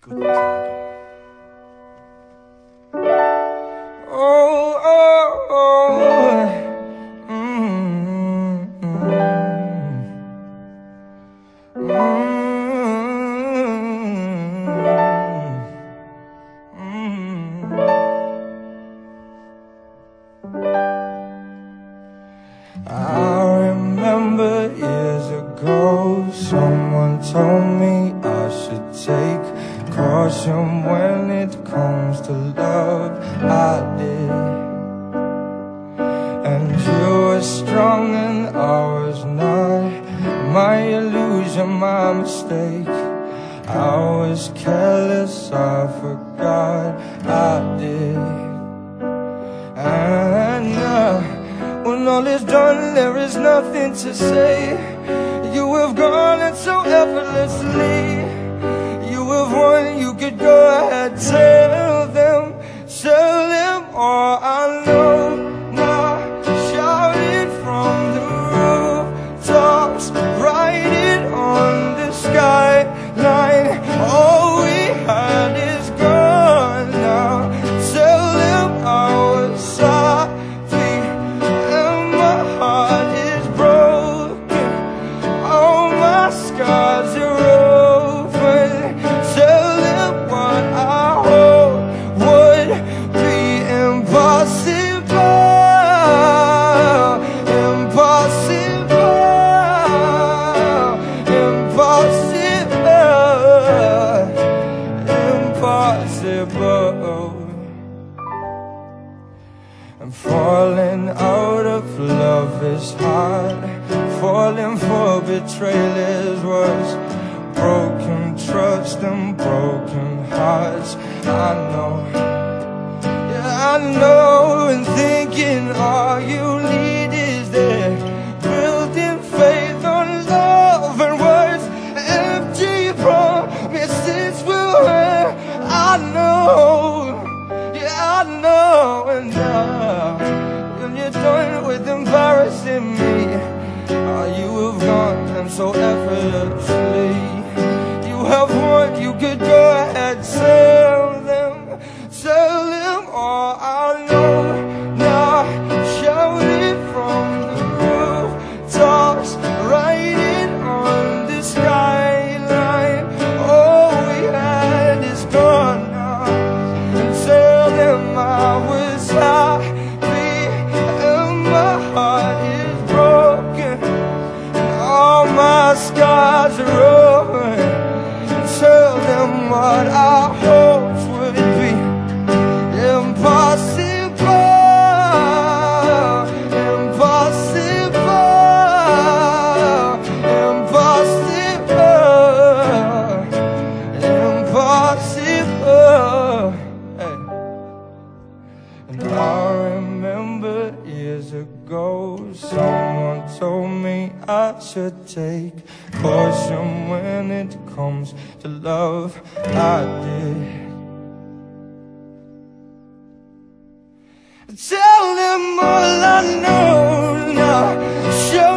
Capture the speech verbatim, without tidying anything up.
Good talking. Oh, oh, oh. Mm, mm, mm, mm, mm. I remember years ago, someone told me I should take caution when it comes to love. I did, and you were strong and I was not. My illusion, my mistake. I was careless, I forgot I did. And uh, when all is done, there is nothing to say. You have gone and so effortlessly. You have won, you could go ahead, tell them, tell them all I know. Now shout it from the rooftops, write it on the skyline. All we had is gone now. Tell them I was sorry and my heart is broken. All my scars are open. Tell them what I hope would be impossible. Impossible. Impossible. Impossible. And falling out of love is hard. Falling for betrayal is worse. Broken trust and broken hearts. I know, yeah, I know. And thinking all you need is there. Building faith on love and words. Empty promises will hurt. I know, yeah, I know. And now, when you're done with embarrassing me, oh, you have gone and so effortlessly. You have won, you could go ahead, tell them, tell them all I know. Now shout it from the rooftops, write it on the skyline. All we had is gone now. And tell them I was happy and my heart is broken. All my scars are open. Tell them what our hopes would be. Impossible. Impossible. Impossible. Impossible. Hey. And I remember years ago, someone told me I should take caution when it comes to love. I did. Tell them all I know now. Show